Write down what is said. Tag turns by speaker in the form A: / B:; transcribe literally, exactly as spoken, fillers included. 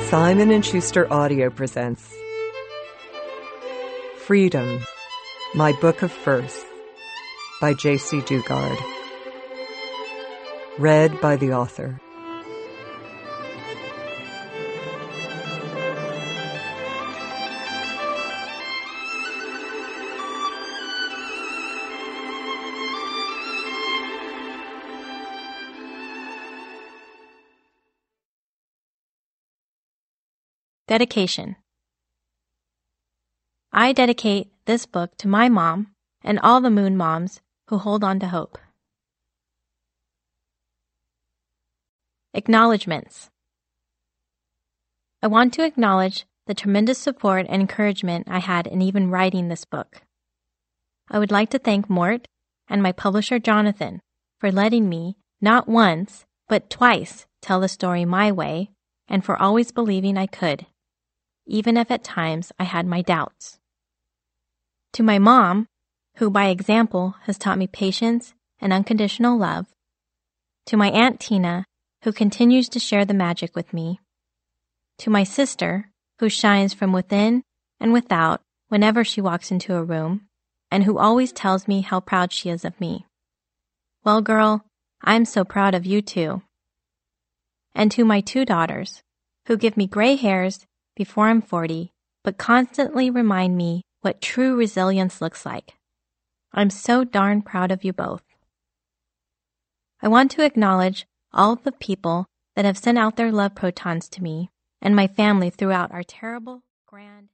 A: Simon and Schuster Audio presents Freedom, My Book of Firsts by J C Dugard. Read by the author.
B: Dedication. I dedicate this book to my mom and all the Moon Moms who hold on to hope. Acknowledgements. I want to acknowledge the tremendous support and encouragement I had in even writing this book. I would like to thank Mort and my publisher Jonathan for letting me, not once, but twice, tell the story my way, and for always believing I could, even if at times I had my doubts. To my mom, who by example has taught me patience and unconditional love. To my Aunt Tina, who continues to share the magic with me. To my sister, who shines from within and without whenever she walks into a room, and who always tells me how proud she is of me. Well, girl, I'm so proud of you too. And to my two daughters, who give me gray hairs before I'm forty, but constantly remind me what true resilience looks like. I'm so darn proud of you both. I want to acknowledge all of the people that have sent out their love protons to me and my family throughout our terrible, grand,